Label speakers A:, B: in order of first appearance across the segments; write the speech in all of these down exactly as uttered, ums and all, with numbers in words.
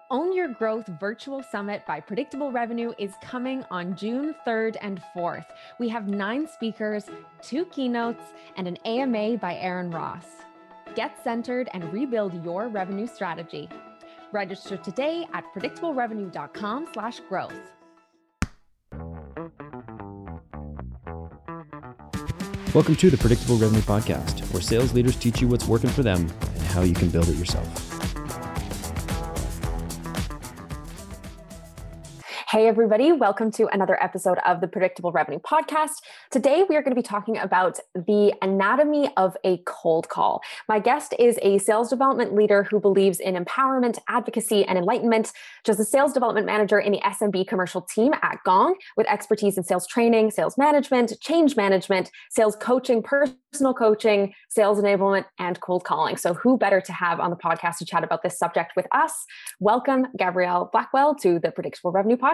A: Own Your Growth Virtual Summit by Predictable Revenue is coming on June third and fourth. We have nine speakers, two keynotes, and an A M A by Aaron Ross. Get centered and rebuild your revenue strategy. Register today at predictablerevenue.com slash growth.
B: Welcome to the Predictable Revenue Podcast, where sales leaders teach you what's working for them and how you can build it yourself.
A: Hey, everybody. Welcome to another episode of the Predictable Revenue Podcast. Today, we are going to be talking about the anatomy of a cold call. My guest is a sales development leader who believes in empowerment, advocacy, and enlightenment. She's a sales development manager in the S M B commercial team at Gong with expertise in sales training, sales management, change management, sales coaching, personal coaching, sales enablement, and cold calling. So who better to have on the podcast to chat about this subject with us? Welcome, Gabrielle Blackwell, to the Predictable Revenue Podcast.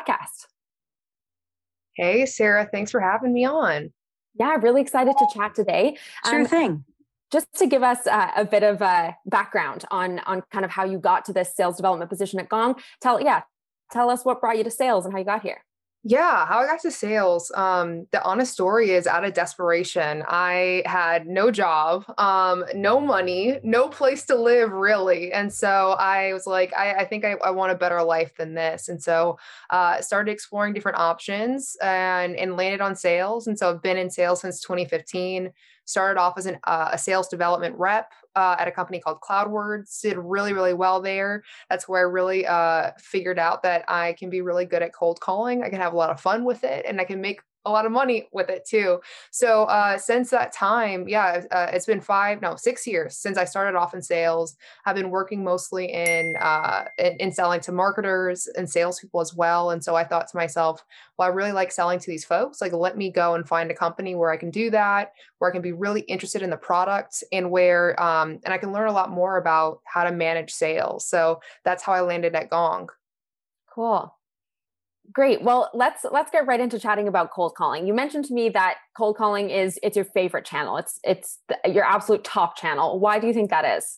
C: Hey, Sarah, thanks for having me on.
A: Yeah, really excited to chat today.
D: Sure um, thing.
A: Just to give us uh, a bit of uh, background on, on kind of how you got to this sales development position at Gong, tell, yeah, tell us what brought you to sales and how you got here.
C: Yeah, how I got to sales. Um, the honest story is out of desperation. I had no job, um, no money, no place to live really. And so I was like, I, I think I, I want a better life than this. And so uh, started exploring different options and, and landed on sales. And so I've been in sales since twenty fifteen. Started off as an, uh, a sales development rep uh, at a company called CloudWords. Did really, really well there. That's where I really uh, figured out that I can be really good at cold calling. I can have a lot of fun with it, and I can make a lot of money with it too. So uh, since that time, yeah, uh, it's been five, no, six years since I started off in sales. I've been working mostly in, uh, in, in selling to marketers and salespeople as well. And so I thought to myself, well, I really like selling to these folks. Like, let me go and find a company where I can do that, where I can be really interested in the product and where, um, and I can learn a lot more about how to manage sales. So that's how I landed at Gong.
A: Cool. Great. Well, let's let's get right into chatting about cold calling. You mentioned to me that cold calling is it's your favorite channel. It's it's the, your absolute top channel. Why do you think that is?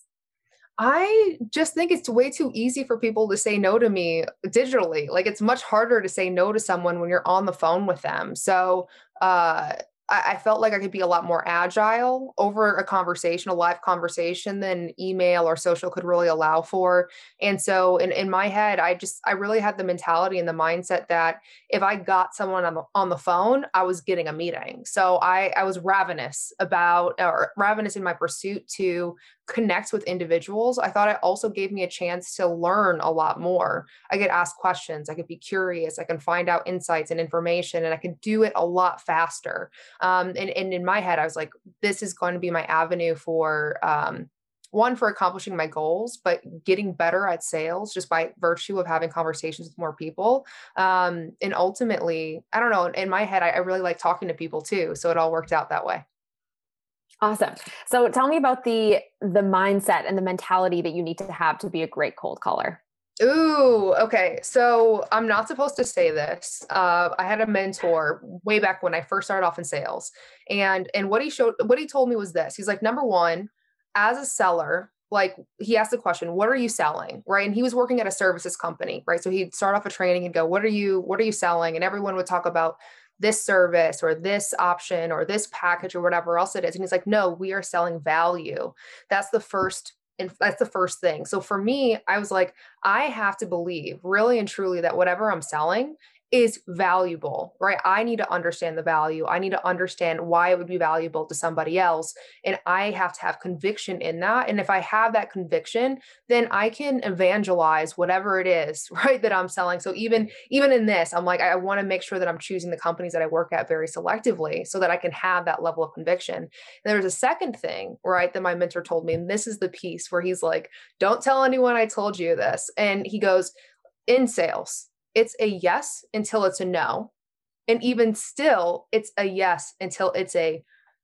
C: I just think it's way too easy for people to say no to me digitally. Like, it's much harder to say no to someone when you're on the phone with them. So uh, I, I felt like I could be a lot more agile over a conversation, a live conversation, than email or social could really allow for. And so in, in my head, I just, I really had the mentality and the mindset that if I got someone on the, on the phone, I was getting a meeting. So I, I was ravenous about, or ravenous in my pursuit to connect with individuals. I thought it also gave me a chance to learn a lot more. I could ask questions. I could be curious. I can find out insights and information, and I could do it a lot faster. Um, and, and in my head, I was like, this is going to be my avenue for, um, one, for accomplishing my goals, but getting better at sales just by virtue of having conversations with more people. Um, and ultimately, I don't know, in my head, I, I really like talking to people too. So it all worked out that way.
A: Awesome. So tell me about the the mindset and the mentality that you need to have to be a great cold caller.
C: Ooh, okay. So I'm not supposed to say this. Uh, I had a mentor way back when I first started off in sales, and and what he showed, what he told me was this. He's like, number one, as a seller, like, he asked the question, what are you selling? Right. And he was working at a services company, right? So he'd start off a training and go, what are you, what are you selling? And everyone would talk about this service or this option or this package or whatever else it is. And he's like, no, we are selling value. That's the first, and that's the first thing. So for me, I was like, I have to believe really and truly that whatever I'm selling is valuable, right? I need to understand the value. I need to understand why it would be valuable to somebody else. And I have to have conviction in that. And if I have that conviction, then I can evangelize whatever it is, right, that I'm selling. So even, even in this, I'm like, I want to make sure that I'm choosing the companies that I work at very selectively so that I can have that level of conviction. And there's a second thing, right, that my mentor told me, and this is the piece where he's like, don't tell anyone I told you this. And he goes, in sales, it's a yes until it's a no. And even still, it's a yes until it's a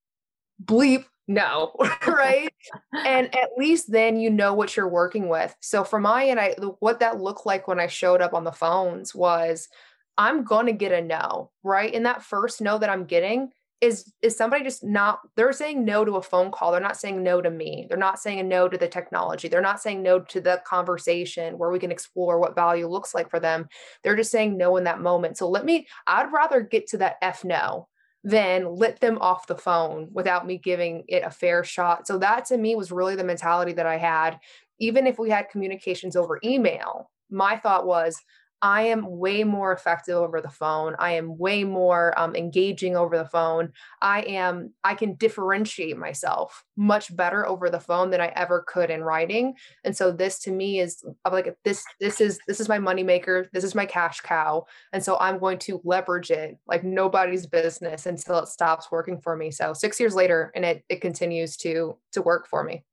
C: bleep no, right? And at least then you know what you're working with. So for my end, I, what that looked like when I showed up on the phones was, I'm going to get a no, right? And that first no that I'm getting, is, is somebody just not, they're saying no to a phone call. They're not saying no to me. They're not saying a no to the technology. They're not saying no to the conversation where we can explore what value looks like for them. They're just saying no in that moment. So let me, I'd rather get to that F no than let them off the phone without me giving it a fair shot. So that to me was really the mentality that I had. Even if we had communications over email, my thought was, I am way more effective over the phone. I am way more um, engaging over the phone. I am, I can differentiate myself much better over the phone than I ever could in writing. And so this to me is I'm like, this, this is, this is my moneymaker. This is my cash cow. And so I'm going to leverage it like nobody's business until it stops working for me. So six years later, and it, it continues to, to work for me.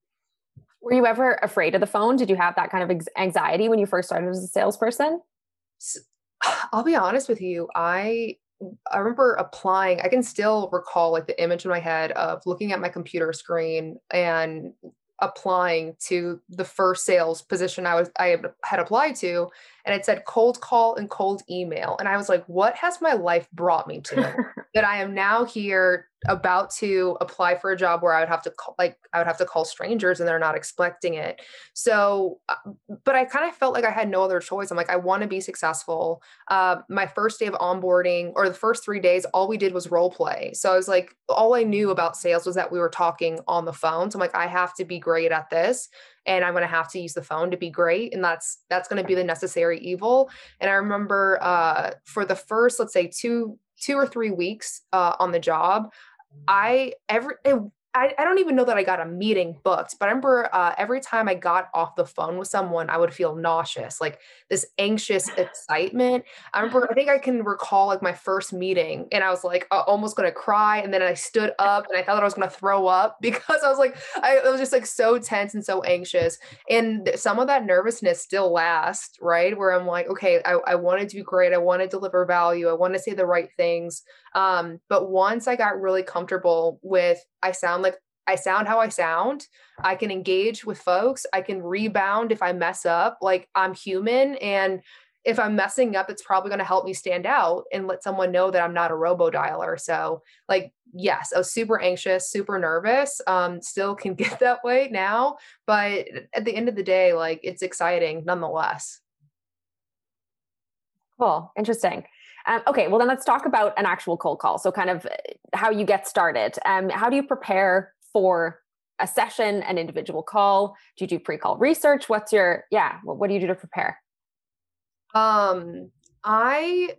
A: Were you ever afraid of the phone? Did you have that kind of anxiety when you first started as a salesperson?
C: I'll be honest with you. I I remember applying. I can still recall like the image in my head of looking at my computer screen and applying to the first sales position I was I had applied to, and it said cold call and cold email. And I was like, what has my life brought me to that I am now here about to apply for a job where I would have to call, like, I would have to call strangers and they're not expecting it. So, but I kind of felt like I had no other choice. I'm like, I want to be successful. Uh, my first day of onboarding or the first three days, all we did was role play. So I was like, all I knew about sales was that we were talking on the phone. So I'm like, I have to be great at this. And I'm going to have to use the phone to be great. And that's, that's going to be the necessary evil. And I remember uh, for the first, let's say two, two or three weeks uh, on the job, I, every, it, I, I don't even know that I got a meeting booked, but I remember uh, every time I got off the phone with someone, I would feel nauseous, like this anxious excitement. I remember, I think I can recall like my first meeting and I was like uh, almost going to cry. And then I stood up and I thought that I was going to throw up because I was like, I, I was just like so tense and so anxious. And some of that nervousness still lasts, right? Where I'm like, okay, I, I wanted to be great. I want to deliver value. I want to say the right things. Um, but once I got really comfortable with, I sound like I sound how I sound, I can engage with folks. I can rebound if I mess up, like I'm human. And if I'm messing up, it's probably going to help me stand out and let someone know that I'm not a robo dialer. So like, yes, I was super anxious, super nervous, um, still can get that way now, but at the end of the day, like it's exciting nonetheless.
A: Cool. Interesting. Um, okay, well then let's talk about an actual cold call. So kind of how you get started. Um, how do you prepare for a session, an individual call? Do you do pre-call research? What's your, yeah, what, what do you do to prepare?
C: Um, I,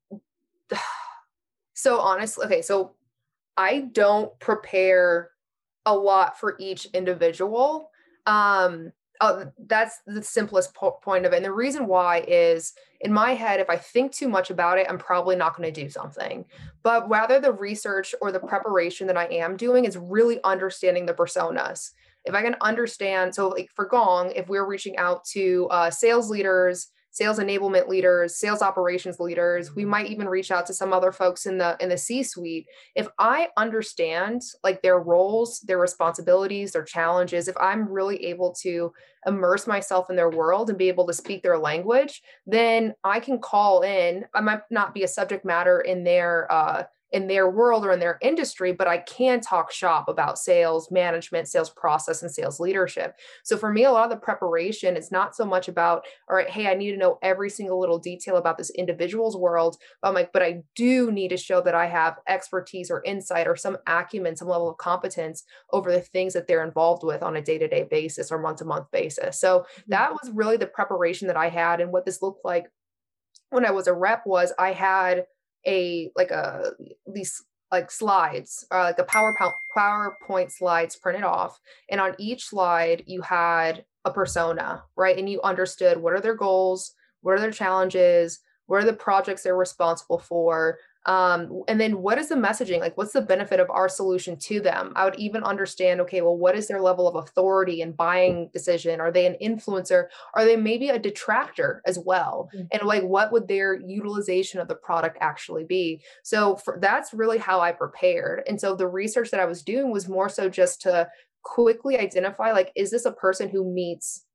C: so honestly, okay, so I don't prepare a lot for each individual. Um, Uh, that's the simplest po- point of it. And the reason why is in my head, if I think too much about it, I'm probably not going to do something. But rather the research or the preparation that I am doing is really understanding the personas. If I can understand, so like for Gong, if we're reaching out to uh, sales leaders, sales enablement leaders, sales operations leaders, we might even reach out to some other folks in the in the C-suite. If I understand like their roles, their responsibilities, their challenges, if I'm really able to immerse myself in their world and be able to speak their language, then I can call in. I might not be a subject matter in their uh, in their world or in their industry, but I can talk shop about sales management, sales process, and sales leadership. So for me, a lot of the preparation is not so much about, all right, hey, I need to know every single little detail about this individual's world. But I'm like, but I do need to show that I have expertise or insight or some acumen, some level of competence over the things that they're involved with on a day-to-day basis or month-to-month basis. So that was really the preparation that I had. And what this looked like when I was a rep was I had a like a these like slides or like a power PowerPoint slides printed off, and on each slide you had a persona, right? And you understood what are their goals, what are their challenges, what are the projects they're responsible for, um, and then what is the messaging? Like, what's the benefit of our solution to them? I would even understand, okay, well, what is their level of authority and buying decision? Are they an influencer? Are they maybe a detractor as well? Mm-hmm. And like, what would their utilization of the product actually be? So for, that's really how I prepared. And so the research that I was doing was more so just to quickly identify, like, is this a person who meets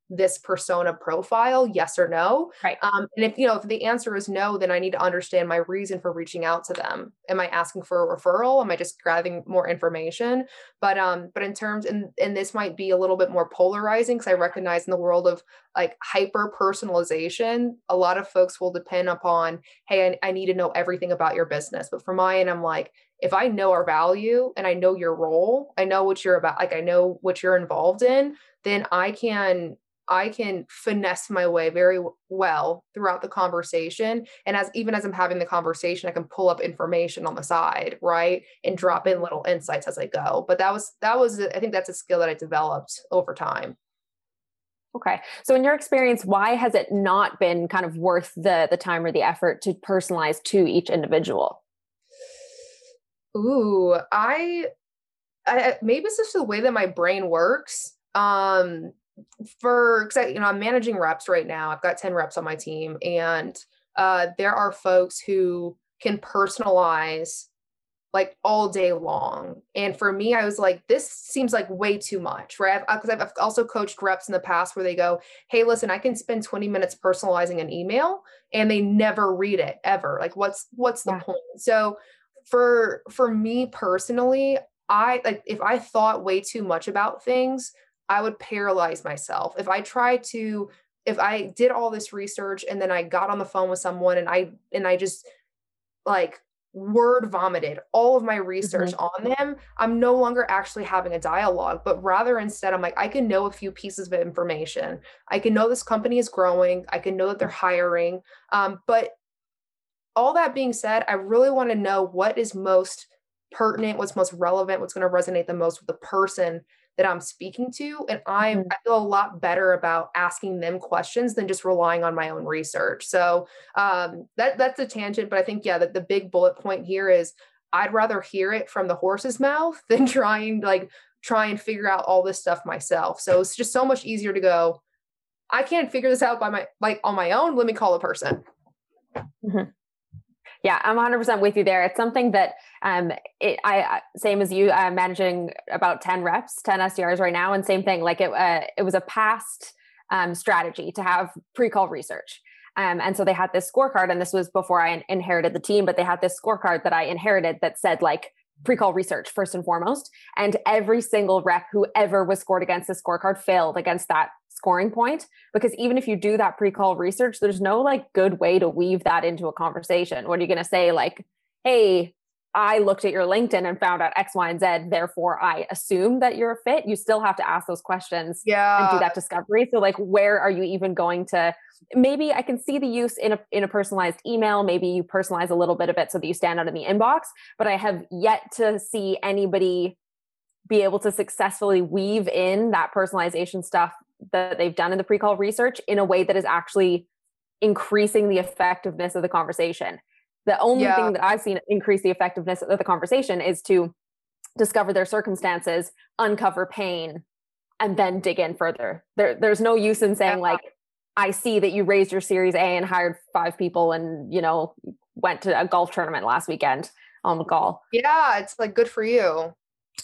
C: this persona profile? Yes or no?
A: Right.
C: Um, and if, you know, if the answer is no, then I need to understand my reason for reaching out to them. Am I asking for a referral? Am I just grabbing more information? But, um, but in terms, and, and this might be a little bit more polarizing, because I recognize in the world of like hyper personalization, a lot of folks will depend upon, hey, I, I need to know everything about your business. But for mine, I'm like, if I know our value and I know your role, I know what you're about, like I know what you're involved in, then I can I can finesse my way very well throughout the conversation. And as even as I'm having the conversation, I can pull up information on the side, right? And drop in little insights as I go. But that was, that was, I think that's a skill that I developed over time.
A: Okay. So in your experience, why has it not been kind of worth the, the time or the effort to personalize to each individual?
C: Ooh, I, I maybe it's just the way that my brain works. Um, for, cause I, you know, I'm managing reps right now. I've got ten reps on my team, and uh, there are folks who can personalize like all day long. And for me, I was like, this seems like way too much, right? Because I've, I've also coached reps in the past where they go, hey, listen, I can spend twenty minutes personalizing an email, and they never read it ever. Like, what's, what's the yeah. point? So for, for me personally, I like, if I thought way too much about things, I would paralyze myself. If I tried to, if I did all this research and then I got on the phone with someone and I, and I just like word vomited all of my research mm-hmm. on them, I'm no longer actually having a dialogue, but rather instead I'm like, I can know a few pieces of information. I can know this company is growing. I can know that they're hiring. Um, but all that being said, I really want to know what is most pertinent, what's most relevant, what's going to resonate the most with the person that I'm speaking to. And I'm, mm-hmm. I feel a lot better about asking them questions than just relying on my own research. So um, that that's a tangent, but I think, yeah, that the big bullet point here is I'd rather hear it from the horse's mouth than trying like try and figure out all this stuff myself. So it's just so much easier to go, I can't figure this out by my, like on my own. Let me call a person.
A: Mm-hmm. Yeah, I'm one hundred percent with you there. It's something that um, it, I same as you, I'm managing about ten reps, ten S D Rs right now, and same thing. Like it, uh, it was a past um, strategy to have pre-call research, um, and so they had this scorecard, and this was before I inherited the team, but they had this scorecard that I inherited that said like pre-call research first and foremost, and every single rep who ever was scored against the scorecard failed against that scoring point, because even if you do that pre-call research, there's no like good way to weave that into a conversation. What are you going to say? Like, hey, I looked at your LinkedIn and found out X, Y, and Z, therefore I assume that you're a fit. You still have to ask those questions
C: yeah.
A: and do that discovery. So like, where are you even going to, maybe I can see the use in a, in a personalized email. Maybe you personalize a little bit of it so that you stand out in the inbox, but I have yet to see anybody be able to successfully weave in that personalization stuff that they've done in the pre-call research in a way that is actually increasing the effectiveness of the conversation. The only yeah. thing that I've seen increase the effectiveness of the conversation is to discover their circumstances, uncover pain, and then dig in further. There, there's no use in saying yeah. like, I see that you raised your Series A and hired five people and, you know, went to a golf tournament last weekend on the call.
C: Yeah, it's like, good for you.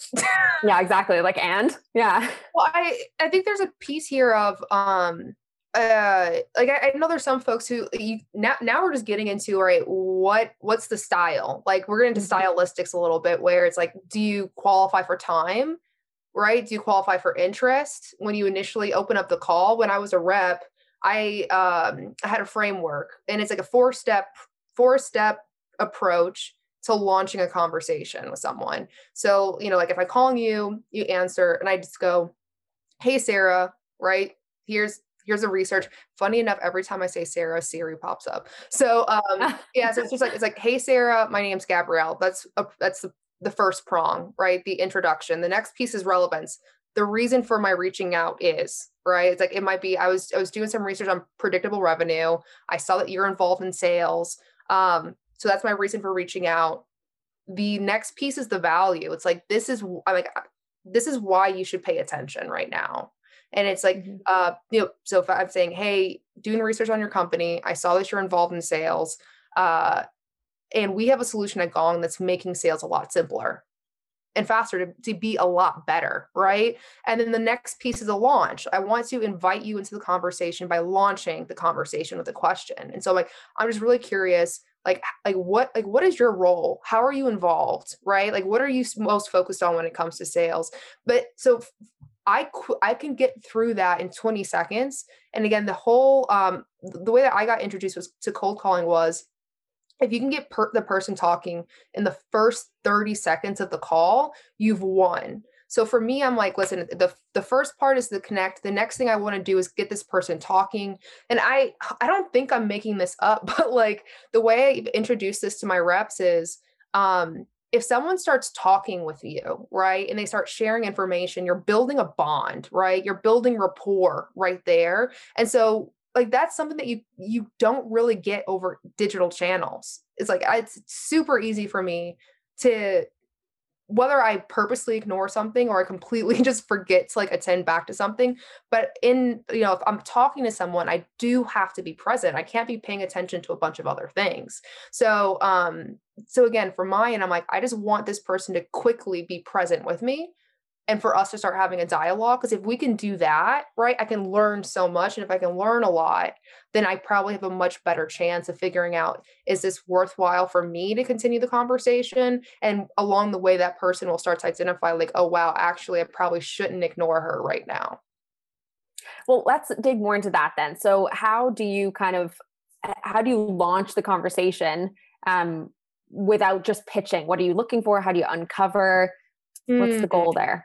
A: Yeah, exactly. Like, and yeah.
C: Well, I, I think there's a piece here of, um, uh, like, I, I know there's some folks who you now, now we're just getting into, all right, what, what's the style? Like we're getting into mm-hmm. stylistics a little bit where it's like, do you qualify for time? Right? Do you qualify for interest? When you initially open up the call, when I was a rep, I, um, I had a framework, and it's like a four step, four step approach to launching a conversation with someone. So, you know, like if I call you, you answer, and I just go, hey, Sarah, right? Here's, here's a research. Funny enough, every time I say Sarah, Siri pops up. So, um, yeah, so it's just like, it's like, hey, Sarah, my name's Gabrielle. That's, a, that's the, the first prong, right? The introduction. The next piece is relevance. The reason for my reaching out is, right? It's like, it might be, I was, I was doing some research on predictable revenue. I saw that you're involved in sales. Um, So that's my reason for reaching out. The next piece is the value. It's like, this is, I'm like, this is why you should pay attention right now. And it's like, mm-hmm. uh, you know, so if I'm saying, hey, doing research on your company, I saw that you're involved in sales, uh, and we have a solution at Gong that's making sales a lot simpler. and faster to, to be a lot better, right? And then the next piece is a launch. I want to invite you into the conversation by launching the conversation with a question. And so like, I'm just really curious, like, like what, like, what is your role? How are you involved, right? Like, what are you most focused on when it comes to sales? But so I, I can get through that in twenty seconds. And again, the whole, um, the way that I got introduced was to cold calling was, if you can get per- the person talking in the first thirty seconds of the call, you've won. So for me, I'm like, listen, the, the first part is the connect. The next thing I want to do is get this person talking. And I, I don't think I'm making this up, but like the way I introduce this to my reps is, um, if someone starts talking with you, right, and they start sharing information, you're building a bond, right? You're building rapport right there. And so like, that's something that you, you don't really get over digital channels. It's like, it's super easy for me to, whether I purposely ignore something or I completely just forget to like attend back to something. But in, you know, if I'm talking to someone, I do have to be present. I can't be paying attention to a bunch of other things. So, um, so again, for mine, I'm like, I just want this person to quickly be present with me and for us to start having a dialogue. Because if we can do that, right, I can learn so much. And if I can learn a lot, then I probably have a much better chance of figuring out, is this worthwhile for me to continue the conversation? And along the way, that person will start to identify like, oh, wow, actually, I probably shouldn't ignore her right now.
A: Well, let's dig more into that then. So how do you kind of, how do you launch the conversation um, without just pitching? What are you looking for? How do you uncover? What's mm-hmm. the goal there?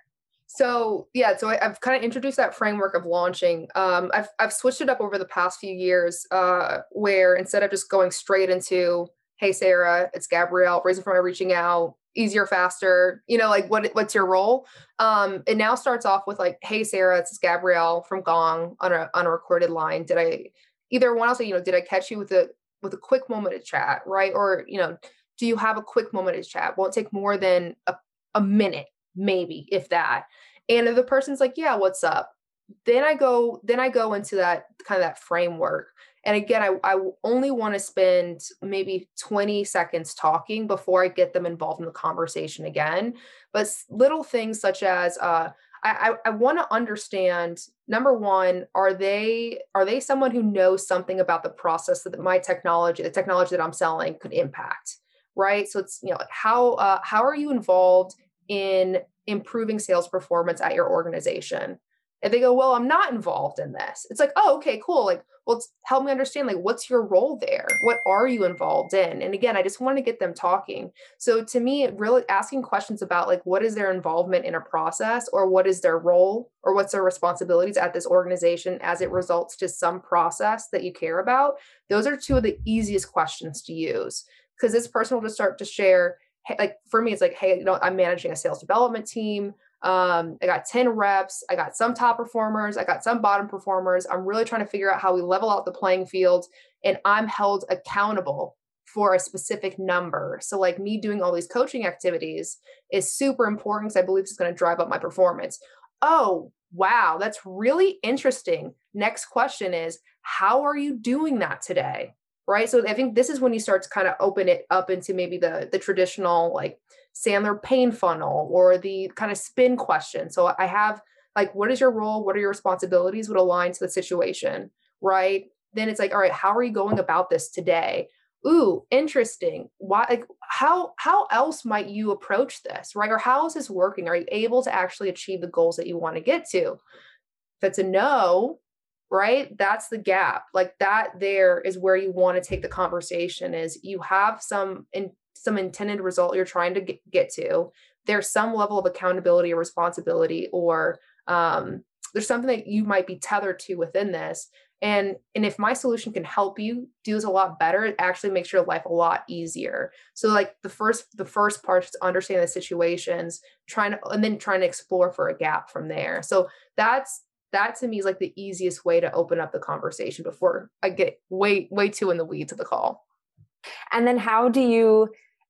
C: So yeah, so I, I've kind of introduced that framework of launching. Um, I've I've switched it up over the past few years, uh, where instead of just going straight into, "Hey Sarah, it's Gabrielle. Reason for my reaching out, easier, faster." You know, like what what's your role? Um, it now starts off with like, "Hey Sarah, it's Gabrielle from Gong on a on a recorded line. Did I either one? I'll say, you know, did I catch you with a with a quick moment to chat, right? Or you know, do you have a quick moment to chat? Won't take more than a a minute." Maybe if that. And if the person's like, yeah, what's up? Then I go, then I go into that kind of that framework. And again, I, I only want to spend maybe twenty seconds talking before I get them involved in the conversation again. But little things such as, uh, I, I, I want to understand, number one, are they, are they someone who knows something about the process that my technology, the technology that I'm selling could impact, right? So it's, you know, how, uh, how are you involved in improving sales performance at your organization? And they go, well, I'm not involved in this. It's like, oh, okay, cool. Like, well, help me understand, like, what's your role there? What are you involved in? And again, I just want to get them talking. So to me, really asking questions about like, what is their involvement in a process, or what is their role, or what's their responsibilities at this organization as it results to some process that you care about. Those are two of the easiest questions to use, because this person will just start to share, like for me, it's like, hey, you know, I'm managing a sales development team. Um, I got ten reps. I got some top performers. I got some bottom performers. I'm really trying to figure out how we level out the playing field, and I'm held accountable for a specific number. So like me doing all these coaching activities is super important because I believe it's going to drive up my performance. Oh, wow. That's really interesting. Next question is, how are you doing that today? Right. So I think this is when you start to kind of open it up into maybe the, the traditional like Sandler pain funnel or the kind of spin question. So I have like, what is your role? What are your responsibilities? What align to the situation? Right. Then it's like, all right, how are you going about this today? Ooh, interesting. Why, like, how, how else might you approach this? Right. Or how is this working? Are you able to actually achieve the goals that you want to get to? If it's a no, right? That's the gap. Like that there is where you want to take the conversation, is you have some in some intended result you're trying to get, get to. There's some level of accountability or responsibility, or um, there's something that you might be tethered to within this. And, and if my solution can help you do this a lot better, it actually makes your life a lot easier. So like the first, the first part is to understand the situations, trying to, and then trying to explore for a gap from there. So that's, that to me is like the easiest way to open up the conversation before I get way, way too in the weeds of the call.
A: And then how do you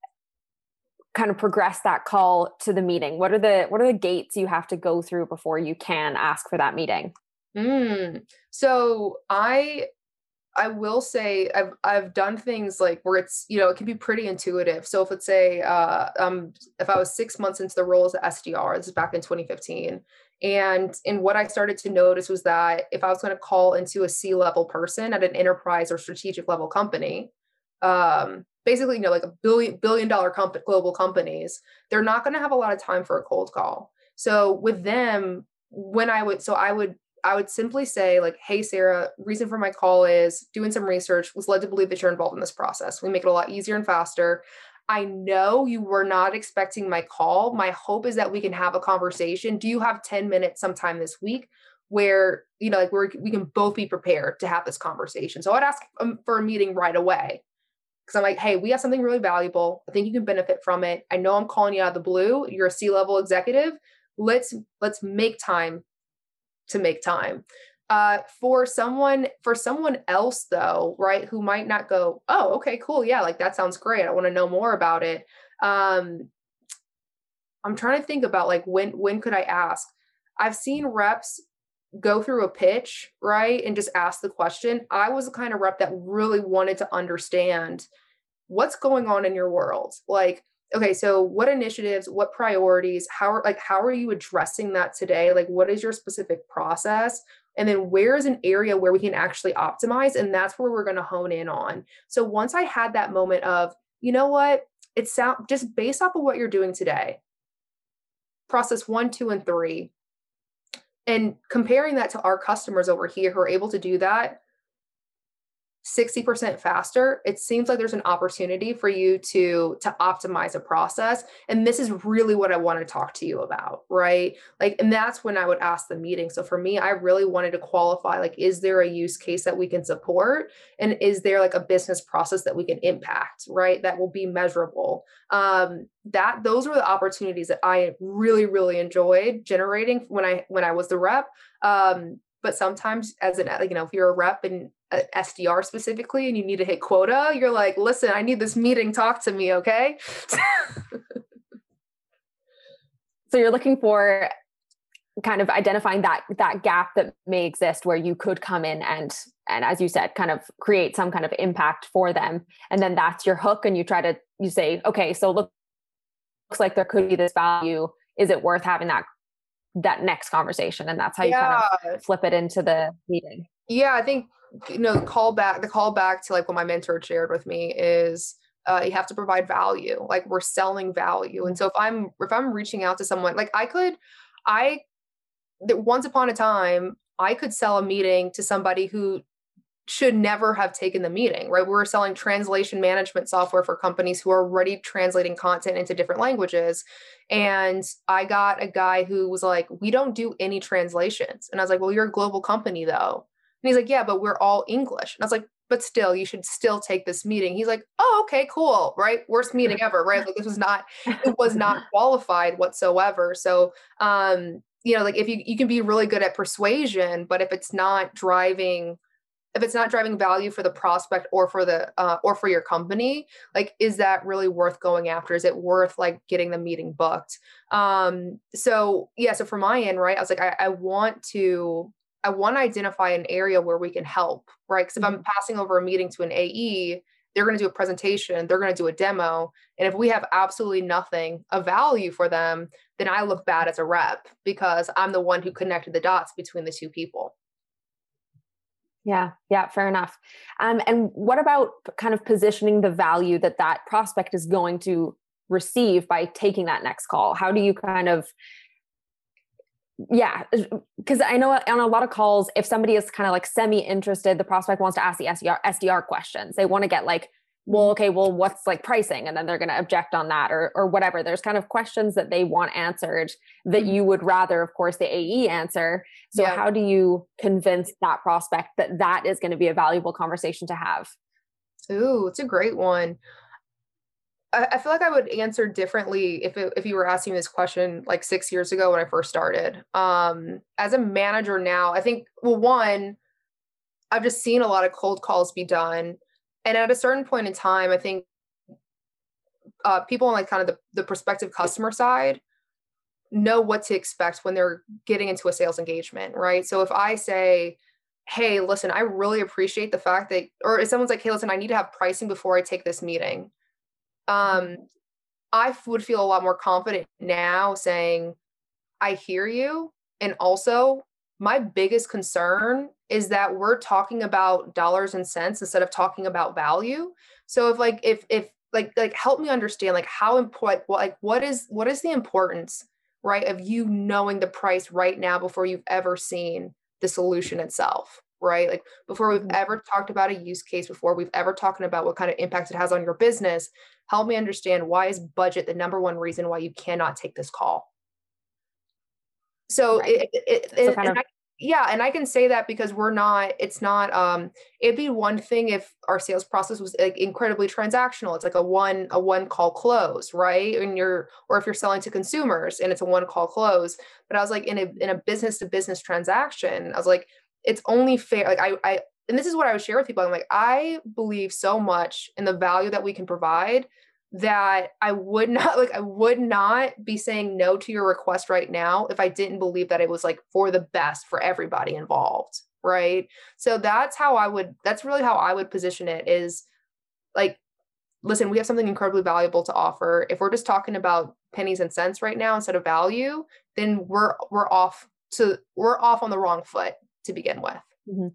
A: kind of progress that call to the meeting? What are the, what are the gates you have to go through before you can ask for that meeting?
C: Mm. So I, I will say I've I've done things like where it's, you know, it can be pretty intuitive. So if let's say uh um if I was six months into the role as an S D R, this is back in twenty fifteen. And and what I started to notice was that if I was going to call into a C-level person at an enterprise or strategic level company, um, basically, you know, like a billion billion dollar company, global companies, they're not going to have a lot of time for a cold call. So with them, when I would, so I would I would simply say like, hey, Sarah, reason for my call is doing some research, was led to believe that you're involved in this process. We make it a lot easier and faster. I know you were not expecting my call. My hope is that we can have a conversation. Do you have ten minutes sometime this week where, you know, like we're, we can both be prepared to have this conversation? So I'd ask um, for a meeting right away. Cause I'm like, hey, we have something really valuable. I think you can benefit from it. I know I'm calling you out of the blue. You're a C-level executive. Let's, let's make time to make time. Uh, for someone, for someone else though, right, who might not go, oh, okay, cool. Yeah. Like that sounds great. I want to know more about it. Um, I'm trying to think about like, when, when could I ask? I've seen reps go through a pitch, right, and just ask the question. I was the kind of rep that really wanted to understand what's going on in your world. Like, okay, so what initiatives, what priorities, how are like how are you addressing that today? Like what is your specific process? And then where is an area where we can actually optimize? And that's where we're going to hone in on. So once I had that moment of, you know what, it's sound just based off of what you're doing today, process one, two, and three, and comparing that to our customers over here who are able to do that sixty percent faster, it seems like there's an opportunity for you to to optimize a process. And this is really what I want to talk to you about, right? Like, and that's when I would ask the meeting. So for me, I really wanted to qualify, like, is there a use case that we can support? And is there like a business process that we can impact, right? That will be measurable. Um, that those were the opportunities that I really, really enjoyed generating when I when I was the rep. Um, but sometimes as an, you know, if you're a rep and S D R specifically, and you need to hit quota, you're like, listen, I need this meeting. Talk to me. Okay.
A: So you're looking for kind of identifying that, that gap that may exist where you could come in and, and as you said, kind of create some kind of impact for them. And then that's your hook. And you try to, you say, okay, so look, looks like there could be this value. Is it worth having that, that next conversation? And that's how
C: Yeah.
A: you kind of flip it into the meeting.
C: Yeah. I think, you know, the call back, the call back to like what my mentor shared with me is, uh, you have to provide value. Like we're selling value. And so if I'm, if I'm reaching out to someone, like I could, I, that once upon a time, I could sell a meeting to somebody who should never have taken the meeting, right? We were selling translation management software for companies who are already translating content into different languages. And I got a guy who was like, we don't do any translations. And I was like, well, you're a global company though. And he's like, yeah, but we're all English. And I was like, but still, you should still take this meeting. He's like, oh, okay, cool. Right. Worst meeting ever. Right. Like this was not, it was not qualified whatsoever. So, um, you know, like if you, you can be really good at persuasion, but if it's not driving, if it's not driving value for the prospect or for the, uh, or for your company, like, is that really worth going after? Is it worth like getting the meeting booked? Um, so yeah. So for my end, right. I was like, I, I want to, I want to identify an area where we can help, right? Because if I'm passing over a meeting to an A E, they're going to do a presentation, they're going to do a demo. And if we have absolutely nothing of value for them, then I look bad as a rep because I'm the one who connected the dots between the two people.
A: Yeah. Yeah. Fair enough. Um, and what about kind of positioning the value that that prospect is going to receive by taking that next call? How do you kind of, yeah, because I know on a lot of calls, if somebody is kind of like semi-interested, the prospect wants to ask the S D R, S D R questions. They want to get like, well, okay, well, what's like pricing? And then they're going to object on that or or whatever. There's kind of questions that they want answered that mm-hmm. you would rather, of course, the A E answer. So yeah. How do you convince that prospect that that is going to be a valuable conversation to have?
C: Ooh, it's a great one. I feel like I would answer differently if it, if you were asking this question like six years ago when I first started. Um, as a manager now, I think, well, one, I've just seen a lot of cold calls be done. And at a certain point in time, I think uh, people on like kind of the, the prospective customer side know what to expect when they're getting into a sales engagement, right? So if I say, hey, listen, I really appreciate the fact that, or if someone's like, hey, listen, I need to have pricing before I take this meeting. Um, I would feel a lot more confident now saying, I hear you. And also, my biggest concern is that we're talking about dollars and cents instead of talking about value. So if like, if, if like, like help me understand like how important, like what is, what is the importance, right, of you knowing the price right now before you've ever seen the solution itself, right? Like before we've
A: Mhm.
C: ever talked about a use case, before we've ever talked about what kind of impact it has on your business, help me understand, why is budget the number one reason why you cannot take this call? So
A: Right.
C: it, it,
A: So
C: it
A: kind
C: and
A: of,
C: I, yeah, and I can say that because we're not, it's not, um, it'd be one thing if our sales process was like incredibly transactional. It's like a one, a one call close, right? And you're, or if you're selling to consumers and it's a one call close. But I was like, in a, in a business to business transaction, I was like, it's only fair. Like I, I, and this is what I would share with people. I'm like, I believe so much in the value that we can provide that I would not like I would not be saying no to your request right now if I didn't believe that it was like for the best for everybody involved, right? So that's how I would that's really how I would position it is like, listen, we have something incredibly valuable to offer. If we're just talking about pennies and cents right now instead of value, then we're we're off to we're off on the wrong foot to begin with.
A: mhm.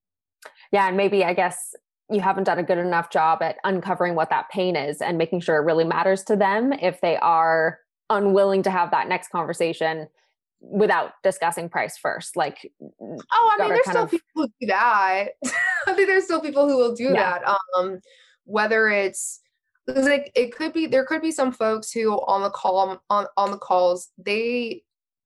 A: Yeah. And maybe, I guess, you haven't done a good enough job at uncovering what that pain is and making sure it really matters to them if they are unwilling to have that next conversation without discussing price first. Like,
C: Oh, I mean,
A: gotta
C: there's
A: kind
C: still
A: of,
C: people who do that. I think there's still people who will do
A: yeah.
C: that. Um, whether it's because like it could be there could be some folks who on the call on on the calls they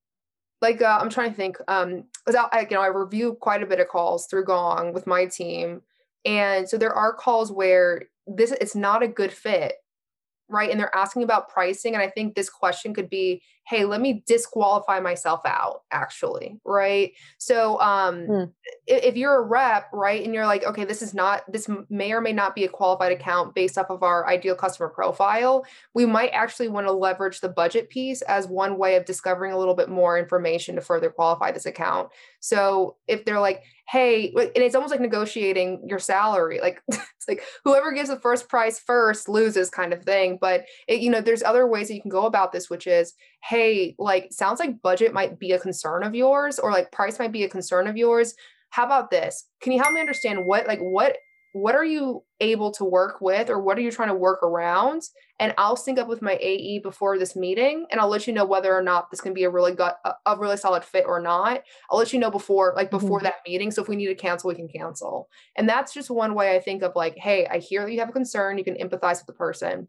C: like uh, I'm trying to think um without I you know I review quite a bit of calls through Gong with my team, and so there are calls where this it's not a good fit, right? And they're asking about pricing. And I think this question could be, hey, let me disqualify myself out, actually, right? So um,
A: Mm.
C: if, if you're a rep, right, and you're like, okay, this is not, this may or may not be a qualified account based off of our ideal customer profile, we might actually want to leverage the budget piece as one way of discovering a little bit more information to further qualify this account. So if they're like, hey, and it's almost like negotiating your salary, like it's like whoever gives the first price first loses kind of thing. But it, you know, there's other ways that you can go about this, which is, hey, like sounds like budget might be a concern of yours, or like price might be a concern of yours. How about this? Can you help me understand what, like, what, what are you able to work with, or what are you trying to work around? And I'll sync up with my A E before this meeting, and I'll let you know whether or not this can be a really gut, a, a really solid fit or not. I'll let you know before, like before
A: Mhm.
C: that meeting. So if we need to cancel, we can cancel. And that's just one way I think of like, hey, I hear that you have a concern. You can empathize with the person.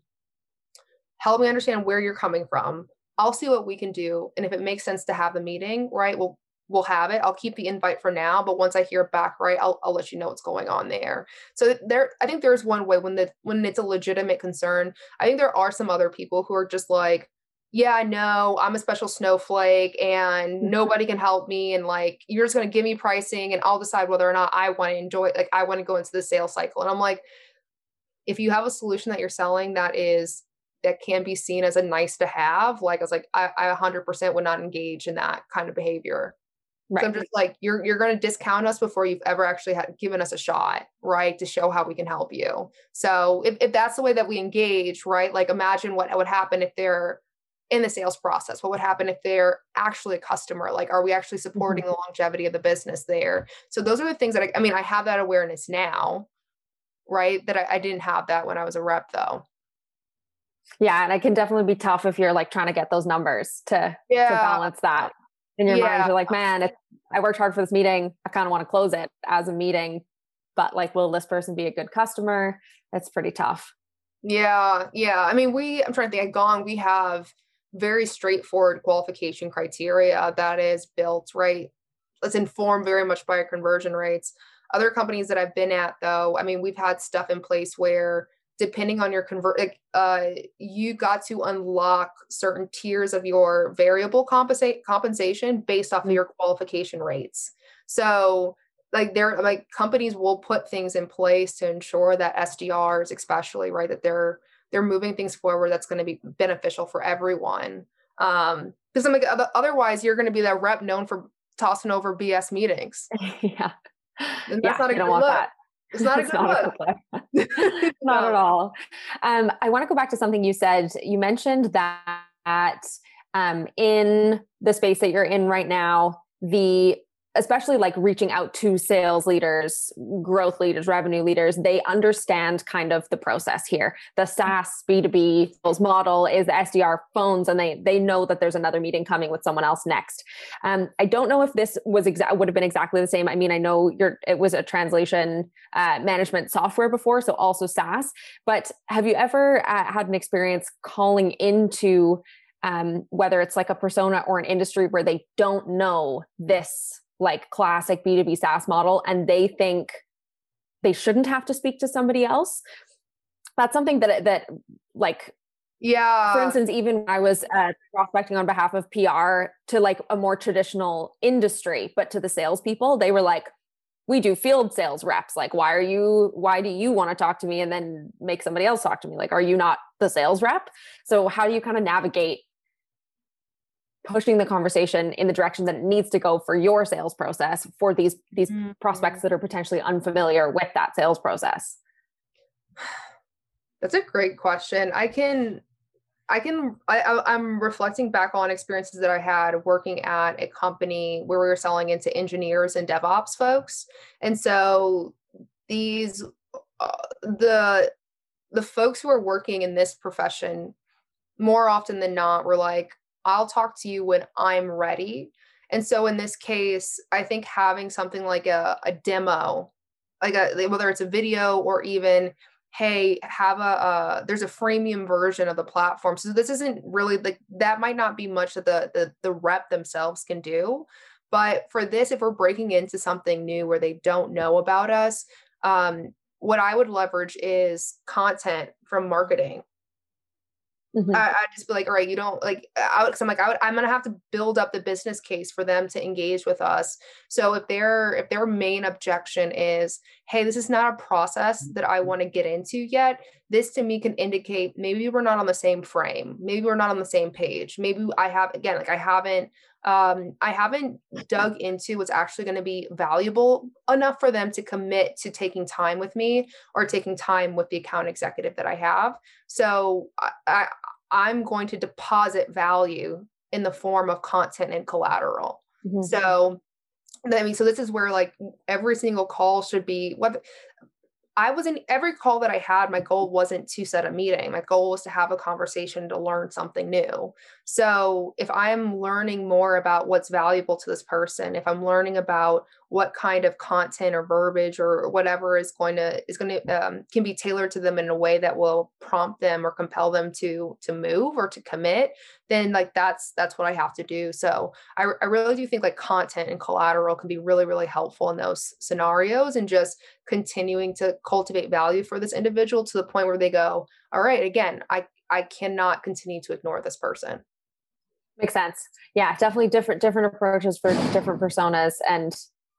C: Help me understand where you're coming from. I'll see what we can do. And if it makes sense to have the meeting, right, we'll we'll have it. I'll keep the invite for now, but once I hear back, right, I'll I'll let you know what's going on there. So there, I think there's one way when the when it's a legitimate concern. I think there are some other people who are just like, yeah, I know I'm a special snowflake and nobody can help me. And like, you're just going to give me pricing and I'll decide whether or not I want to enjoy it. Like, I want to go into the sales cycle. And I'm like, if you have a solution that you're selling that is that can be seen as a nice to have, like I was like, I, I one hundred percent would not engage in that kind of behavior. So I'm
A: Right.
C: just like, you're you're going to discount us before you've ever actually had given us a shot, right, to show how we can help you. So if, if that's the way that we engage, right, like imagine what would happen if they're in the sales process. What would happen if they're actually a customer? Like, are we actually
A: Mhm.
C: supporting the longevity of the business there? So those are the things that I, I mean, I have that awareness now, right? That I, I didn't have that when I was a rep, though.
A: Yeah. And it can definitely be tough if you're like trying to get those numbers to, to
C: Yeah,
A: balance that in your mind.
C: yeah,
A: You're like, man, if I worked hard for this meeting, I kind of want to close it as a meeting, but like, will this person be a good customer? That's pretty tough.
C: yeah, yeah. I mean, we, I'm trying to think, at Gong, we have very straightforward qualification criteria that is built, right? It's informed very much by our conversion rates. Other companies that I've been at, though, I mean, we've had stuff in place where depending on your convert, like, uh, you got to unlock certain tiers of your variable compensate compensation based off of
A: Mhm.
C: your qualification rates. So like they're like companies will put things in place to ensure that S D Rs, especially, right, that they're they're moving things forward that's going to be beneficial for everyone. Um, because I'm like otherwise you're going to be that rep known for tossing over B S meetings.
A: Yeah.
C: And
A: Yeah,
C: that's not a
A: you don't
C: good
A: want
C: look.
A: that.
C: It's not a
A: It's
C: good
A: not a
C: look.
A: good look. Not at
C: No.
A: all. Um, I want to go back to something you said. You mentioned that um, in the space that you're in right now, the especially like reaching out to sales leaders, growth leaders, revenue leaders, they understand kind of the process here. The SaaS B two B sales model is the S D R phones, and they they know that there's another meeting coming with someone else next. Um, I don't know if this was exa- would have been exactly the same. I mean, I know you're, it was a translation uh, management software before, so also SaaS. But have you ever uh, had an experience calling into um, whether it's like a persona or an industry where they don't know this like classic B two B SaaS model and they think they shouldn't have to speak to somebody else? That's something that, that like,
C: yeah.
A: For instance, even when I was uh, prospecting on behalf of P R to like a more traditional industry, but to the salespeople, they were like, we do field sales reps. Like, why are you, why do you want to talk to me and then make somebody else talk to me? Like, are you not the sales rep? So how do you kind of navigate pushing the conversation in the direction that it needs to go for your sales process for these these mm-hmm. prospects that are potentially unfamiliar with that sales process?
C: That's a great question. I can, I can, I, I'm reflecting back on experiences that I had working at a company where we were selling into engineers and DevOps folks. And so these, uh, the, the folks who are working in this profession more often than not were like, I'll talk to you when I'm ready. And so in this case, I think having something like a, a demo, like a, whether it's a video or even, hey, have a, uh, there's a freemium version of the platform. So this isn't really like, that might not be much that the, the, the rep themselves can do. But for this, if we're breaking into something new where they don't know about us, um, what I would leverage is content from marketing. Mm-hmm. I, I just be like, all right, you don't like, I would, cause I'm like, I would, I'm going to have to build up the business case for them to engage with us. So if their, if their main objection is, hey, this is not a process that I want to get into yet, this to me can indicate maybe we're not on the same frame. Maybe we're not on the same page. Maybe I have, again, like I haven't, um, I haven't dug into what's actually going to be valuable enough for them to commit to taking time with me or taking time with the account executive that I have. So I, I I'm going to deposit value in the form of content and collateral. Mm-hmm. So, I mean, so this is where like every single call should be, whether I was in every call that I had, my goal wasn't to set a meeting. My goal was to have a conversation to learn something new. So if I'm learning more about what's valuable to this person, if I'm learning about what kind of content or verbiage or whatever is going to, is going to, um, can be tailored to them in a way that will prompt them or compel them to, to move or to commit, then like, that's, that's what I have to do. So I, I really do think like content and collateral can be really, really helpful in those scenarios, and just continuing to cultivate value for this individual to the point where they go, all right, again, I, I cannot continue to ignore this person.
A: Makes sense. Yeah, definitely different, different approaches for different personas. And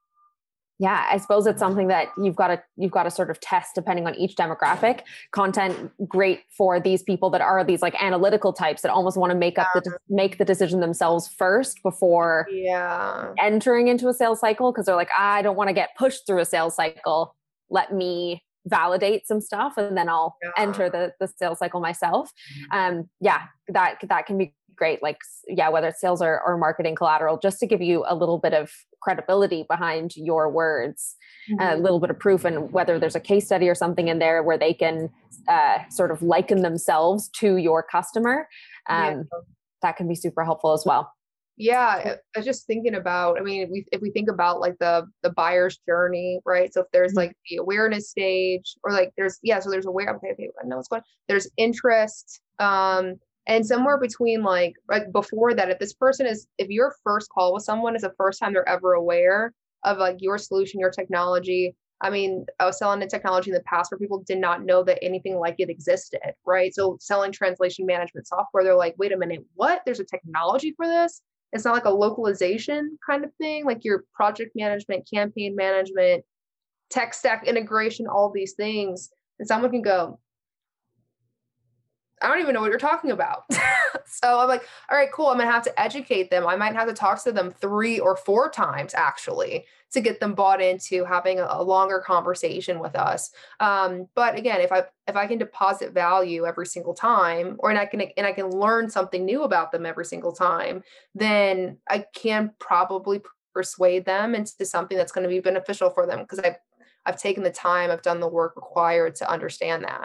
A: yeah, I suppose it's something that you've got to, you've got to sort of test depending on each demographic. Content, great for these people that are these like analytical types that almost want to make up the, make the decision themselves first before
C: yeah.
A: entering into a sales cycle. Cause they're like, I don't want to get pushed through a sales cycle. Let me validate some stuff and then I'll yeah. enter the, the sales cycle myself. Um, yeah, that, that can be great. Like, yeah, whether it's sales or, or marketing collateral, just to give you a little bit of credibility behind your words, mm-hmm. a little bit of proof, and whether there's a case study or something in there where they can uh, sort of liken themselves to your customer. Um, yeah. That can be super helpful as well.
C: Yeah, I was just thinking about, I mean, if we, if we think about like the the buyer's journey, right? So if there's mm-hmm. like the awareness stage, or like there's, yeah, so there's aware, okay, okay, I know what's going on. There's interest, um, and somewhere between like, like before that, if this person is, if your first call with someone is the first time they're ever aware of like your solution, your technology. I mean, I was selling the technology in the past where people did not know that anything like it existed, right? So selling translation management software, they're like, wait a minute, what? There's a technology for this? It's not like a localization kind of thing, like your project management, campaign management, tech stack integration, all these things. And someone can go, I don't even know what you're talking about. So I'm like, all right, cool. I'm going to have to educate them. I might have to talk to them three or four times actually to get them bought into having a, a longer conversation with us. Um, but again, if I, if I can deposit value every single time, or and I can, and I can learn something new about them every single time, then I can probably persuade them into something that's going to be beneficial for them. Cause I've, I've taken the time, I've done the work required to understand that.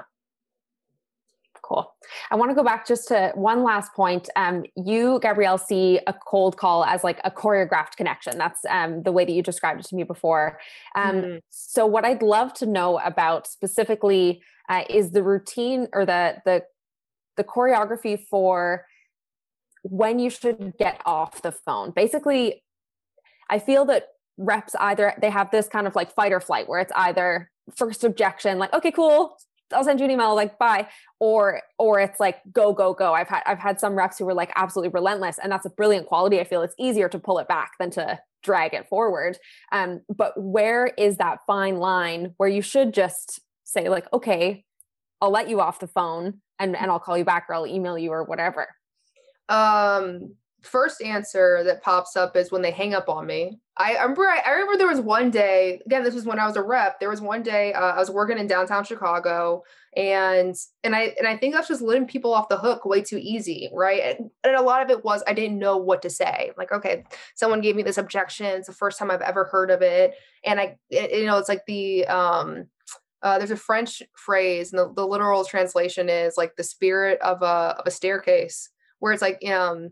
A: Cool. I want to go back just to one last point. Um, you, Gabrielle, see a cold call as like a choreographed connection. That's um, the way that you described it to me before. Um, mm-hmm. So what I'd love to know about specifically uh, is the routine or the, the, the choreography for when you should get off the phone. Basically, I feel that reps either, they have this kind of like fight or flight where it's either first objection, like, okay, cool, I'll send you an email, like, bye. Or, or it's like, go, go, go. I've had, I've had some reps who were like absolutely relentless, and that's a brilliant quality. I feel it's easier to pull it back than to drag it forward. Um, but where is that fine line where you should just say like, okay, I'll let you off the phone and, and I'll call you back, or I'll email you or whatever.
C: Um, first answer that pops up is when they hang up on me. I, I remember, I, I remember there was one day, again, this was when I was a rep. There was one day uh, I was working in downtown Chicago, and, and I, and I think I was just letting people off the hook way too easy. Right. And, and a lot of it was, I didn't know what to say. Like, okay, someone gave me this objection. It's the first time I've ever heard of it. And I, it, you know, it's like the, um, uh, there's a French phrase, and the, the literal translation is like the spirit of a, of a staircase, where it's like, um,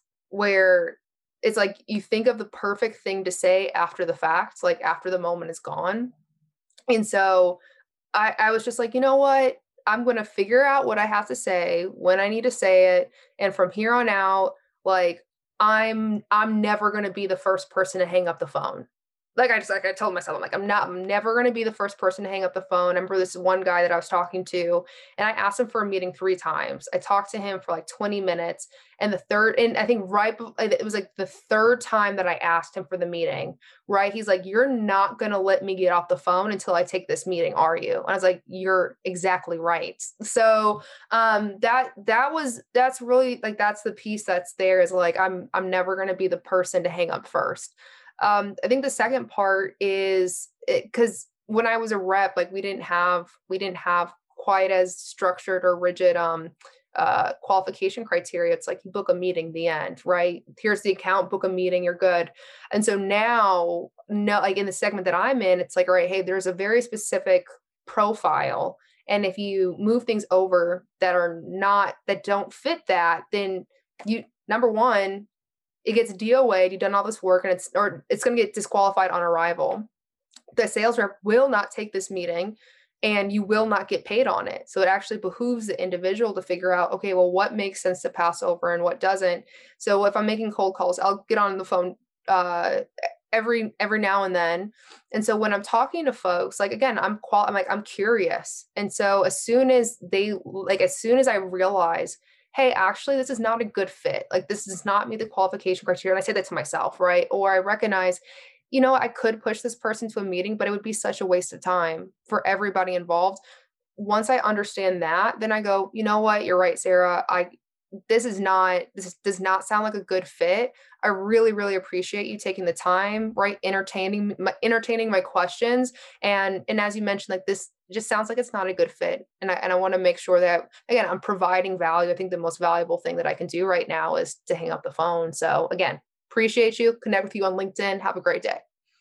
C: where it's like you think of the perfect thing to say after the fact, like after the moment is gone. And so I, I was just like, you know what? I'm going to figure out what I have to say when I need to say it. And from here on out, like I'm, I'm never going to be the first person to hang up the phone. Like I just, like I told myself, I'm like, I'm not, I'm never going to be the first person to hang up the phone. I remember this one guy that I was talking to, and I asked him for a meeting three times. I talked to him for like twenty minutes. And the third, and I think right, it was like the third time that I asked him for the meeting, right? He's like, you're not going to let me get off the phone until I take this meeting, are you? And I was like, you're exactly right. So, um, that, that was, that's really like, that's the piece that's there, is like, I'm, I'm never going to be the person to hang up first. Um, I think the second part is because when I was a rep, like we didn't have, we didn't have quite as structured or rigid, um, uh, qualification criteria. It's like you book a meeting, the end, right? Here's the account, book a meeting, you're good. And so now, no, like in the segment that I'm in, it's like, all right, hey, there's a very specific profile. And if you move things over that are not, that don't fit that, then you, number one, it gets D O A'd, you've done all this work, and it's, or it's going to get disqualified on arrival. The sales rep will not take this meeting, and you will not get paid on it. So it actually behooves the individual to figure out, okay, well, what makes sense to pass over and what doesn't. So if I'm making cold calls, I'll get on the phone uh, every, every now and then. And so when I'm talking to folks, like, again, I'm qual, I'm like, I'm curious. And so as soon as they, like, as soon as I realize, hey, actually, this is not a good fit. Like, this does not meet the qualification criteria. And I say that to myself, right? Or I recognize, you know, I could push this person to a meeting, but it would be such a waste of time for everybody involved. Once I understand that, then I go, you know what? You're right, Sarah. I, this is not, this does not sound like a good fit. I really, really appreciate you taking the time, right? Entertaining, my, entertaining my questions. And, and as you mentioned, like this just sounds like it's not a good fit. And I, and I want to make sure that, again, I'm providing value. I think the most valuable thing that I can do right now is to hang up the phone. So again, appreciate you. Connect with you on LinkedIn. Have a great day.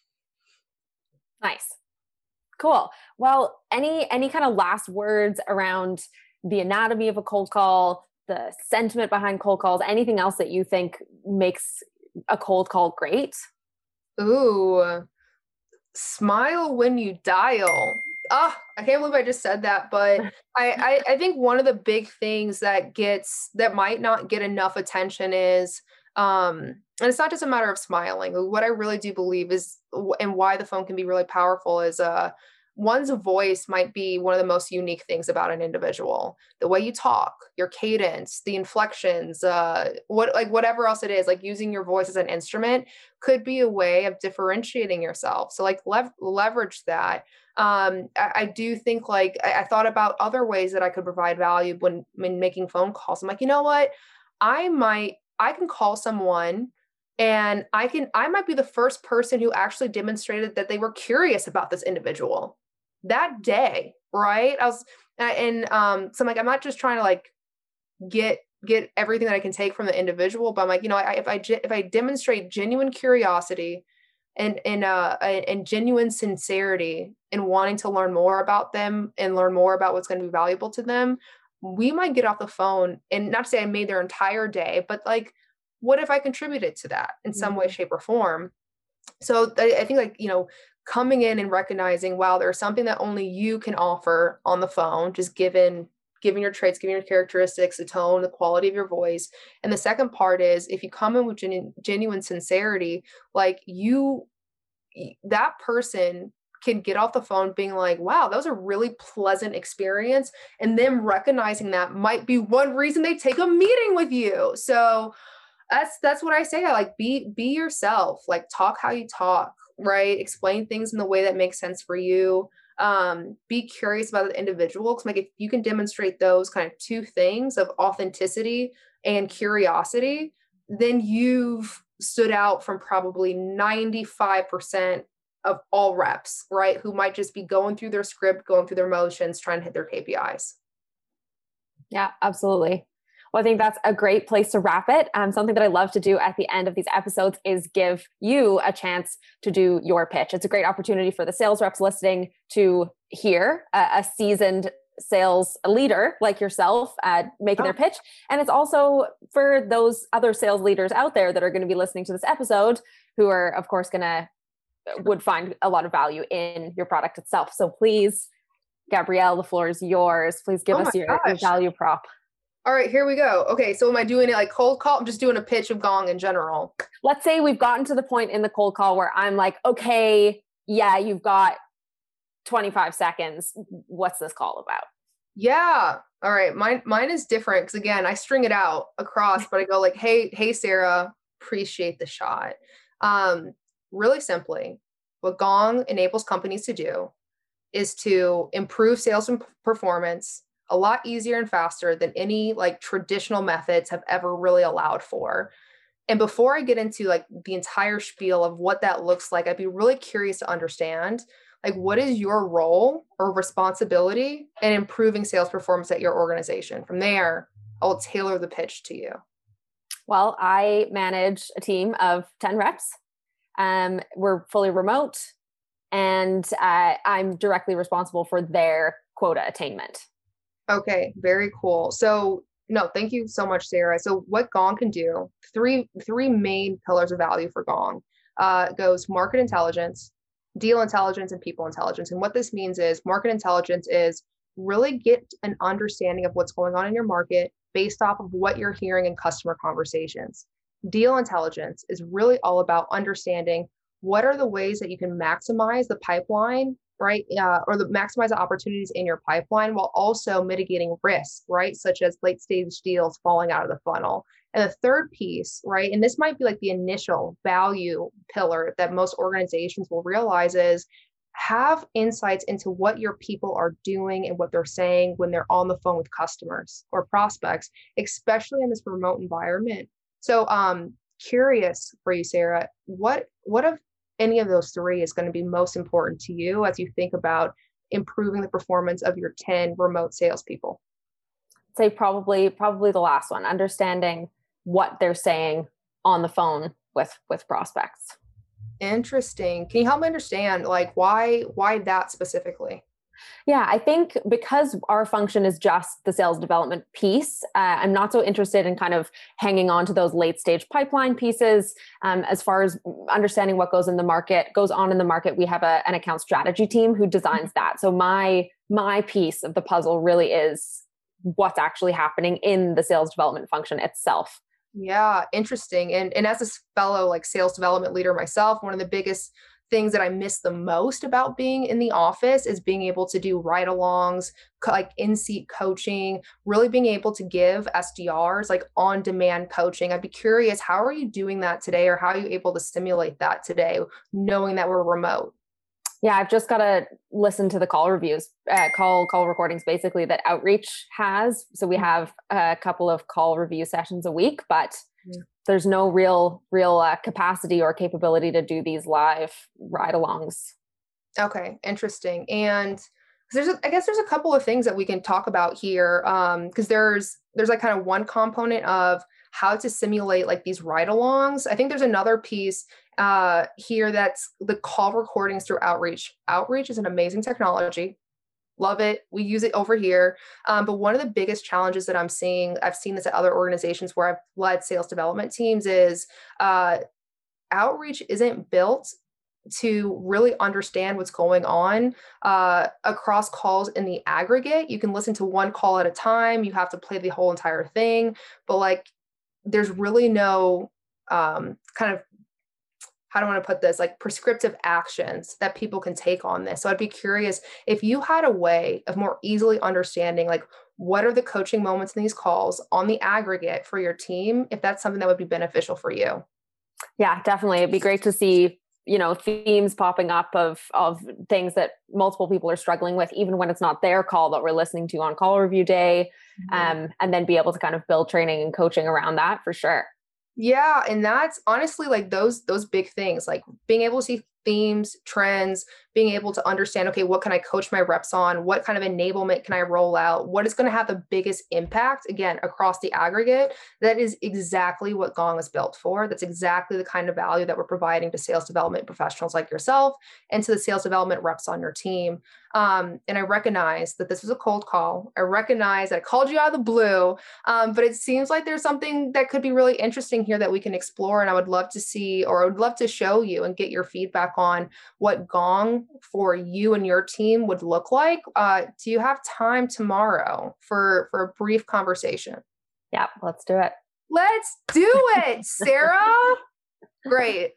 A: Nice. Cool. Well, any, any kind of last words around the anatomy of a cold call, the sentiment behind cold calls, anything else that you think makes a cold call great?
C: Ooh, smile when you dial. Oh, I can't believe I just said that, but I, I, I think one of the big things that gets, that might not get enough attention is, um, and it's not just a matter of smiling. What I really do believe is, and why the phone can be really powerful is, uh, one's voice might be one of the most unique things about an individual. The way you talk, your cadence, the inflections, uh, what like whatever else it is, like using your voice as an instrument could be a way of differentiating yourself. So like lev- leverage that. Um, I, I do think like I, I thought about other ways that I could provide value when, when making phone calls. I'm like, you know what? I might, I can call someone and I can, I might be the first person who actually demonstrated that they were curious about this individual that day. Right. I was, and, um, so I'm like, I'm not just trying to like get, get everything that I can take from the individual, but I'm like, you know, I, if I, if I demonstrate genuine curiosity and, and, uh, and genuine sincerity in wanting to learn more about them and learn more about what's going to be valuable to them, we might get off the phone, and not to say I made their entire day, but like, what if I contributed to that in some way, shape, or form? So I, I think like, you know, coming in and recognizing, wow, there's something that only you can offer on the phone, just given, given your traits, given your characteristics, the tone, the quality of your voice. And the second part is if you come in with genu- genuine sincerity, like you, that person can get off the phone being like, wow, that was a really pleasant experience. And them recognizing that might be one reason they take a meeting with you. So that's, that's what I say. I like, be, be yourself, like talk how you talk, right? Explain things in the way that makes sense for you. Um, be curious about the individual. Cause like if you can demonstrate those kind of two things of authenticity and curiosity, then you've stood out from probably ninety-five percent of all reps, right? Who might just be going through their script, going through their motions, trying to hit their K P Is.
A: Yeah, absolutely. Well, I think that's a great place to wrap it. Um, something that I love to do at the end of these episodes is give you a chance to do your pitch. It's a great opportunity for the sales reps listening to hear a, a seasoned sales leader like yourself uh, making
C: Oh.
A: their pitch. And it's also for those other sales leaders out there that are going to be listening to this episode who are, of course, going to would find a lot of value in your product itself. So please, Gabrielle, the floor is yours. Please give
C: Oh
A: us
C: my
A: your, your
C: gosh.
A: value prop.
C: All right, here we go. Okay, so am I doing it like cold call? I'm just doing a pitch of Gong in general.
A: Let's say we've gotten to the point in the cold call where I'm like, okay, yeah, you've got twenty-five seconds. What's this call about?
C: Yeah. All right. Mine, mine is different. Cause again, I string it out across, but I go like, Hey, Hey, Sarah, appreciate the shot. Um, really simply, what Gong enables companies to do is to improve sales and performance a lot easier and faster than any like traditional methods have ever really allowed for. And before I get into like the entire spiel of what that looks like, I'd be really curious to understand, like, what is your role or responsibility in improving sales performance at your organization? From there, I will tailor the pitch to you.
A: Well, I manage a team of ten reps. Um, we're fully remote, and uh, I'm directly responsible for their quota attainment.
C: Okay, very cool. So no, thank you so much, Sarah. So what Gong can do, three, three main pillars of value for Gong, uh, goes market intelligence, deal intelligence, and people intelligence. And what this means is market intelligence is really get an understanding of what's going on in your market based off of what you're hearing in customer conversations. Deal intelligence is really all about understanding what are the ways that you can maximize the pipeline, right? Uh, or the maximize the opportunities in your pipeline while also mitigating risk, right? Such as late stage deals falling out of the funnel. And the third piece, right? And this might be like the initial value pillar that most organizations will realize is have insights into what your people are doing and what they're saying when they're on the phone with customers or prospects, especially in this remote environment. So um, curious for you, Sarah, what, what of any of those three is going to be most important to you as you think about improving the performance of your ten remote salespeople?
A: I'd say probably, probably the last one, understanding what they're saying on the phone with, with prospects.
C: Interesting. Can you help me understand like why, why that specifically?
A: Yeah, I think because our function is just the sales development piece, uh, I'm not so interested in kind of hanging on to those late stage pipeline pieces. Um, as far as understanding what goes in the market, goes on in the market, we have a, an account strategy team who designs that. So my my piece of the puzzle really is what's actually happening in the sales development function itself.
C: Yeah, interesting. And and as a fellow like sales development leader myself, one of the biggest things that I miss the most about being in the office is being able to do ride-alongs, co- like in-seat coaching, really being able to give S D Rs like on-demand coaching. I'd be curious, how are you doing that today, or how are you able to simulate that today, knowing that we're remote?
A: Yeah, I've just got to listen to the call reviews, uh, call call recordings, basically, that Outreach has. So we have a couple of call review sessions a week, but yeah. there's no real real uh, capacity or capability to do these live ride-alongs.
C: Okay, interesting. And there's, a, I guess, there's a couple of things that we can talk about here, um, because there's there's like kind of one component of how to simulate like these ride-alongs. I think there's another piece uh, here that's the call recordings through Outreach. Outreach is an amazing technology. Love it. We use it over here. Um, but one of the biggest challenges that I'm seeing, I've seen this at other organizations where I've led sales development teams, is uh, Outreach isn't built to really understand what's going on uh, across calls in the aggregate. You can listen to one call at a time. You have to play the whole entire thing. But like, there's really no um, kind of, how do I want to put this, like prescriptive actions that people can take on this. So I'd be curious if you had a way of more easily understanding, like, what are the coaching moments in these calls on the aggregate for your team, if that's something that would be beneficial for you.
A: Yeah, definitely. It'd be great to see, you know, themes popping up of, of things that multiple people are struggling with, even when it's not their call that we're listening to on call review day. Mm-hmm. Um, and then be able to kind of build training and coaching around that for sure.
C: Yeah. And that's honestly like those, those big things, like being able to see themes, trends, being able to understand, okay, what can I coach my reps on? What kind of enablement can I roll out? What is going to have the biggest impact, again, across the aggregate? That is exactly what Gong is built for. That's exactly the kind of value that we're providing to sales development professionals like yourself and to the sales development reps on your team. Um, and I recognize that this was a cold call. I recognize that I called you out of the blue, um, but it seems like there's something that could be really interesting here that we can explore. And I would love to see, or I would love to show you and get your feedback on what Gong for you and your team would look like. Uh, do you have time tomorrow for, for a brief conversation?
A: Yeah, let's do it.
C: Let's do it, Sarah. Great.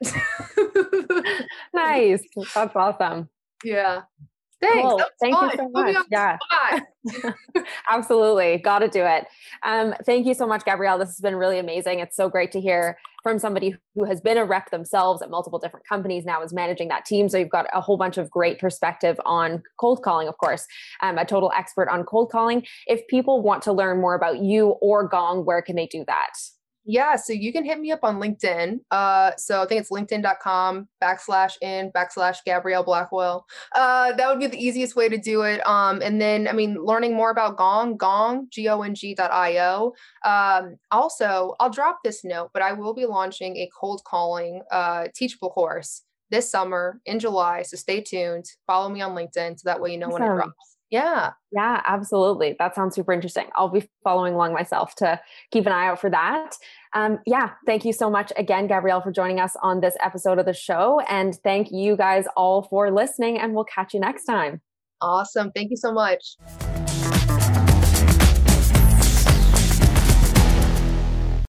A: Nice. That's awesome.
C: Yeah. Thanks.
A: Cool. Thank fun. you so much. Yeah, absolutely. Got to do it. Um, thank you so much, Gabrielle. This has been really amazing. It's so great to hear from somebody who has been a rep themselves at multiple different companies, now is managing that team. So you've got a whole bunch of great perspective on cold calling, of course, um, a total expert on cold calling. If people want to learn more about you or Gong, where can they do that?
C: Yeah, so you can hit me up on LinkedIn. Uh, so I think it's linkedin.com backslash in backslash Gabrielle Blackwell. Uh, that would be the easiest way to do it. Um, and then, I mean, learning more about Gong, Gong, G O N G dot I O. Um, also, I'll drop this note, but I will be launching a cold calling uh, teachable course this summer in July. So stay tuned. Follow me on LinkedIn so that way you know awesome. when it drops. Yeah.
A: Yeah, absolutely. That sounds super interesting. I'll be following along myself to keep an eye out for that. Um, yeah. Thank you so much again, Gabrielle, for joining us on this episode of the show. And thank you guys all for listening, and we'll catch you next time.
C: Awesome. Thank you so much.